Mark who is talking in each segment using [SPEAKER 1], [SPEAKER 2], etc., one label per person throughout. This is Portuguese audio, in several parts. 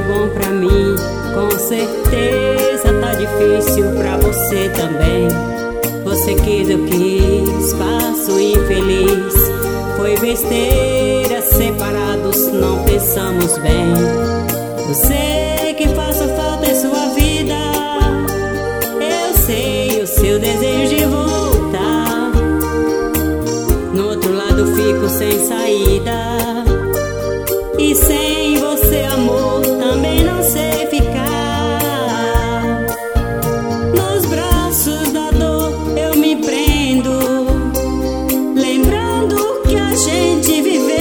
[SPEAKER 1] bom pra mim, com certeza tá difícil pra você também. Você quis, eu quis, faço infeliz. Foi besteira, separados não pensamos bem. Eu sei que faço falta em sua vida, eu sei o seu desejo de voltar. No outro lado fico sem saída, e sem você, amor, também não sei ficar. Nos braços da dor eu me prendo, lembrando que a gente viveu.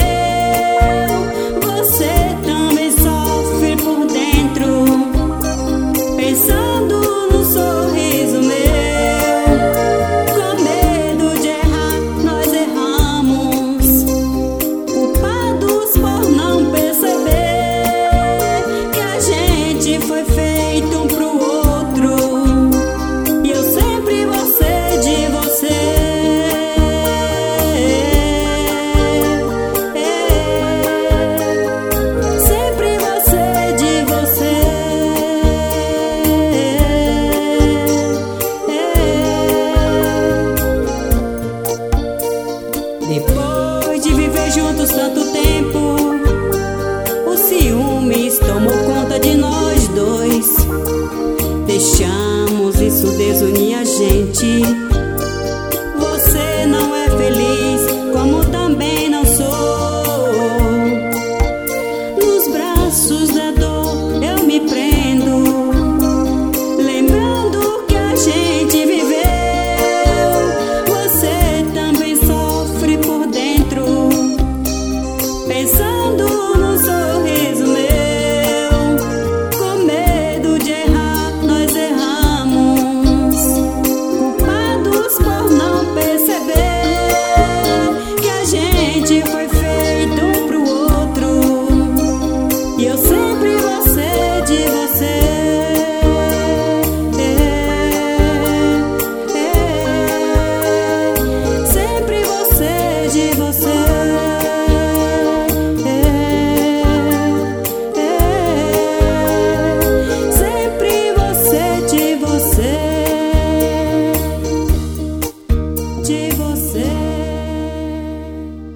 [SPEAKER 1] Você também sofre por dentro, pensando no sorriso meu. Com medo de errar, nós erramos, culpados por não perceber que a gente foi feito um pro outro, e eu sempre vou ser de você. Sempre vou ser de você. Depois de viver juntos tanto tempo, o ciúmes tomou conta de nós dois. Deixamos isso desunir a gente.